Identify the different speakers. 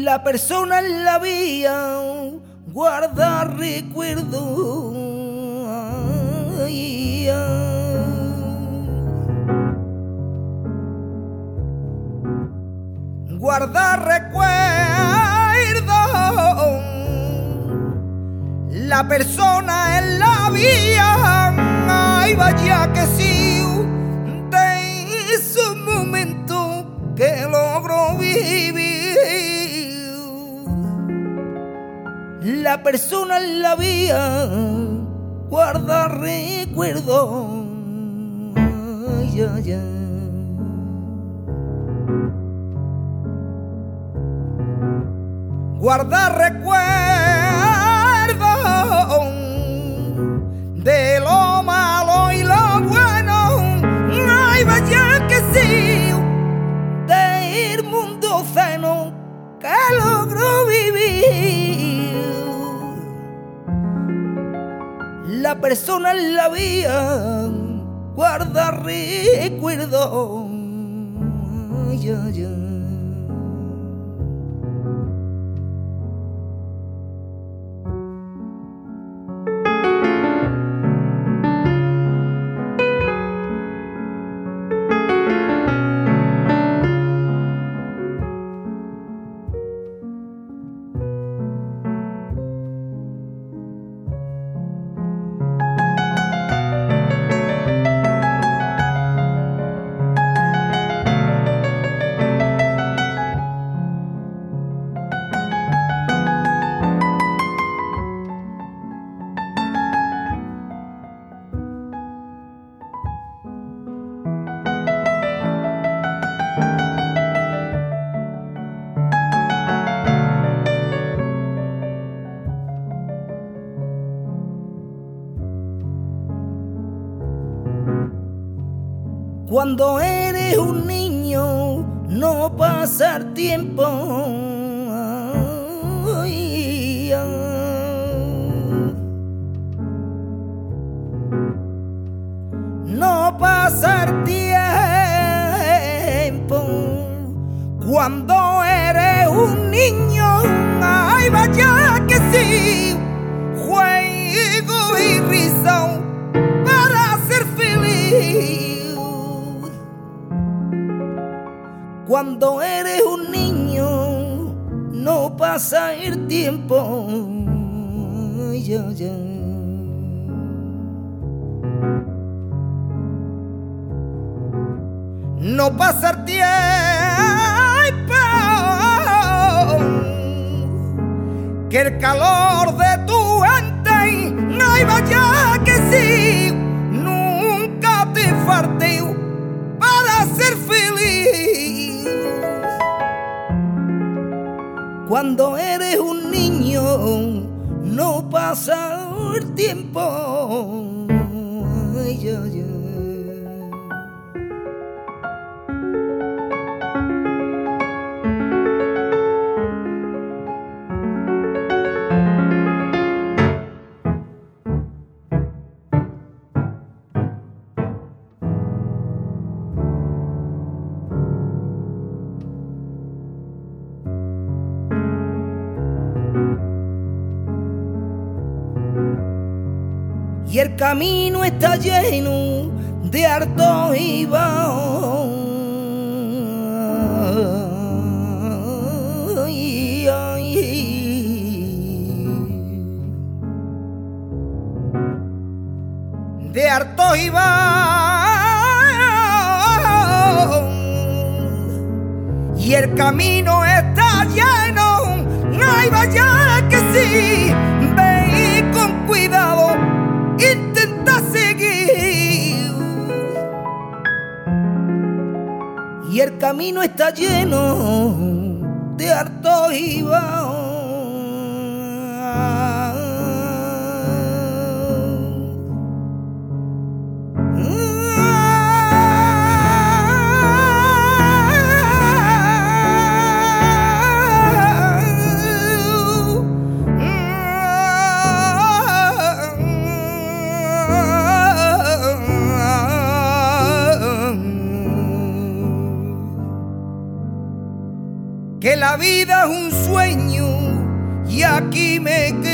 Speaker 1: La persona en la vía guarda recuerdo. Ay, guarda recuerdo. La persona en la vía, ay vaya que sí, de esos momentos que logró vivir. La persona en la vía guarda recuerdo. Ay, ay, ay. Guarda recuerdo de lo malo y lo bueno. Ay, vaya que sí, del mundo sano que logró vivir. La persona en la vía guarda recuerdo. Ay, ay, ay. Cuando eres un niño no pasa el tiempo. Ay, no pasa el tiempo. Cuando eres un niño, ay vaya que sí, juego y risa para ser feliz. Cuando eres un niño no pasa el tiempo. Ay, ay, ay. No pasa el tiempo, que el calor de tu mente, ay vaya que sí, nunca te falte para ser feliz. Cuando eres un niño no pasa el tiempo. Ay, ay, ay. Y el camino está lleno de hartos y bajos. Ay, ay. De hartos y bajos. Y el camino está lleno, ay vaya que sí, ve con cuidado, intenta seguir. Y el camino está lleno de hartos y bajos. Que la la vida es un sueño y aquí me